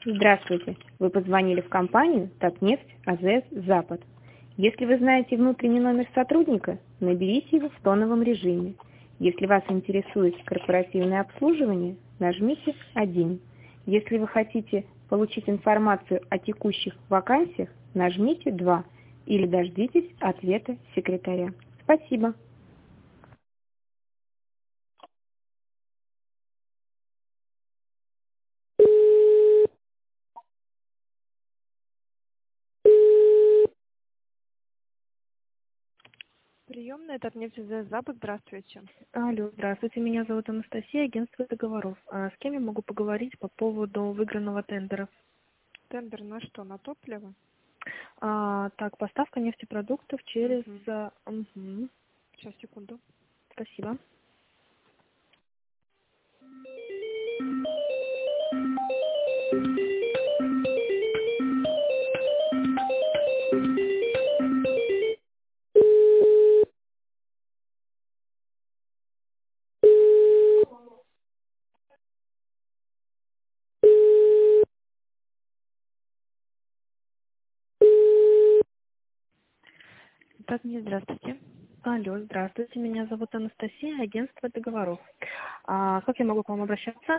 Здравствуйте. Вы позвонили в компанию «Татнефть АЗС Запад». Если вы знаете внутренний номер сотрудника, наберите его в тоновом режиме. Если вас интересует корпоративное обслуживание, нажмите 1. Если вы хотите получить информацию о текущих вакансиях, нажмите 2 или дождитесь ответа секретаря. Спасибо. Приемная Татнефть АЗС Запад, здравствуйте. Алло, здравствуйте, меня зовут Анастасия, агентство договоров. С кем я могу поговорить по поводу выигранного тендера? Тендер на что, на топливо? Так, поставка нефтепродуктов через... Сейчас, секунду. Спасибо. Татнефть, здравствуйте. Алло, здравствуйте, меня зовут Анастасия, агентство договоров. Как я могу к вам обращаться?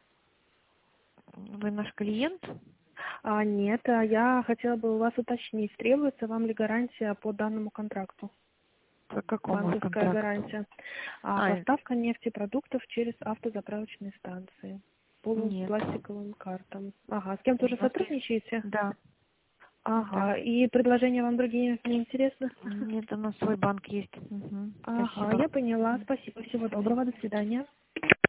Вы наш клиент? Нет, я хотела бы у вас уточнить, требуется вам ли гарантия по данному контракту? По какому Банковская контракту? гарантия. Поставка нефтепродуктов через автозаправочные станции. По Нет. пластиковым картам. Ага, с кем-то У уже нас есть... сотрудничаете? Да. Ага, Да. и предложения вам другие не интересны? Нет, у нас свой банк есть. Ага, Спасибо. я поняла. Спасибо, всего доброго, до свидания.